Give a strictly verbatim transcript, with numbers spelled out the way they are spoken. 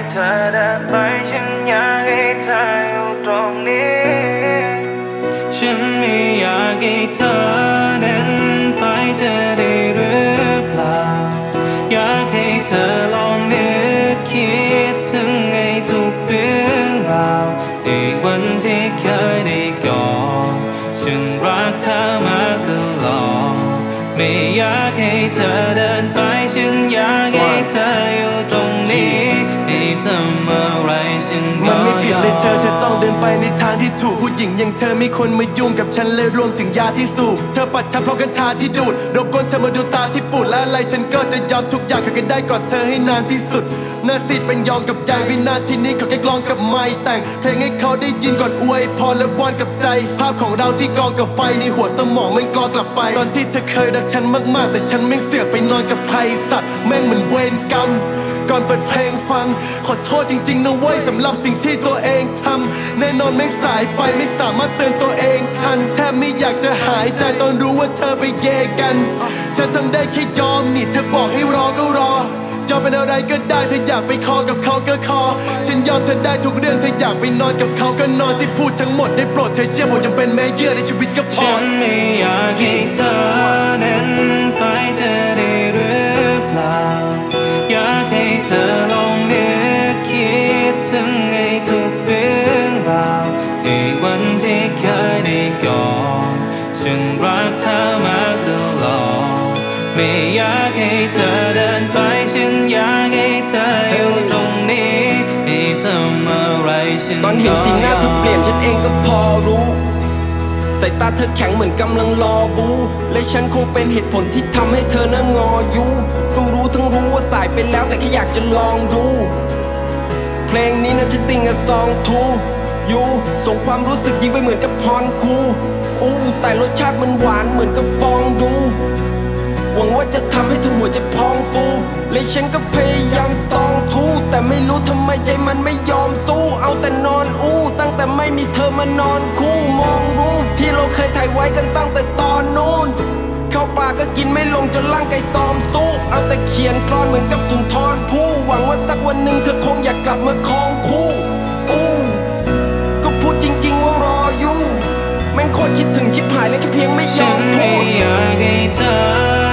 เธอเดินไปฉันอยากให้เธออยู่ตรงนี้ฉันไม่อยากให้เธอเดินไปจะได้หรือเปล่าอยากให้เธอลองนึกคิดถึงให้ทุกเรื่องราวในวันที่เคยได้กอดฉันรักเธอมาตลอดไม่อยากให้เธอเดินไปฉันอยากให้เธออยู่ตรงนี้ให้ทำอะไรฉันก็ยอมมันไม่ผิดเลยเธอเธอต้องเดินไปในทางที่ถูกผู้หญิงอย่างเธอไม่ควรมายุ่งกับฉันเลยรวมถึงยาที่สูบเธอปัดฉันเพราะกัญชาที่ดูดรบกวนเธอมาดูตาที่ปูดและอะไรฉันก็จะยอมทุกอย่างขอแค่ได้กอดเธอให้นานที่สุดหน้าซีดเป็นยองกับใจวินาทีนี้ขอแค่กลองกับไม้แต่งเพลงให้เขาได้ยินก่อนอวยพรและวอนกับใจภาพของเราที่กองกับไฟในหัวสมองมันกลองกลับไปตอนที่เธอเคยรักฉันมากๆแต่ฉันไม่เสือกไปนอนกับใครสัตว์แม่งเหมือนเวรกรรมก่อนเปิดเพลงฟังขอโทษจริงๆนะเว้ยสำหรับสิ่งที่ตัวเองทำแน่นอนไม่สายไปไม่สามารถเตือนตัวเองทันแทบไม่อยากจะหายใจตอนรู้ว่าเธอไปเยกันฉันทำได้แค่ยอมนี่เธอบอกให้รอก็รอยอมเป็นอะไรก็ได้เธออยากไปคอกับเขาก็คอฉันยอมเธอได้ทุกเรื่องเธออยากไปนอนกับเขาก็นอนที่พูดทั้งหมดได้โปรดเธอเชื่อผมยังเป็นแม่เยื่อในชีวิตก็พอฉันไม่อยากให้เธอเดินไปจะได้หรือเปล่าอยากให้เธอลองนึกคิดถึงให้ทุกเรื่องราวในวันที่เคยได้กอดฉันรักเธอมาตลอดไม่อยากให้เธอเดินไปฉันอยากให้เธออยู่ตรงนี้ให้ทำอะไรฉันก็ยอมตอนเห็นสีหน้าเธอเปลี่ยนฉันเองก็พอรู้สายตาเธอแข็งเหมือนกำลังรอบูและฉันคงเป็นเหตุผลที่ทำให้เธอน่างออยู่ก็รู้ทั้งรู้ว่าสายไปแล้วแต่แค่อยากจะลองดูเพลงนี้นะฉันซิงอะซองทูยูส่งความรู้สึกยิ่งไปเหมือนกับพรคูอู้แต่รสชาติมันหวานเหมือนกับฟองดูหวังว่าจะทำให้เธอหัวใจพองฟูและฉันก็พยายามสตองทูแต่ไม่รู้ทำไมใจมันไม่ยอมสู้เอาแต่นอนอู้ตั้งแต่ไม่มีเธอมานอนคู่มองรูปที่เราเคยถ่ายไว้กันตั้งแต่ตอนนู้นเข้าปากก็กินไม่ลงจนร่างกายซอมซูบเอาแต่เขียนกลอนเหมือนกับสุนทรภู่หวังว่าสักวันหนึ่งเธอคงอยากกลับมาครองคู่อู้ก็พูดจริงๆว่ารออยู่แม่งโคตรคิดถึงชิบหายเลยแค่เพียงไม่ยอมพูดฉันไม่อยากให้เธอ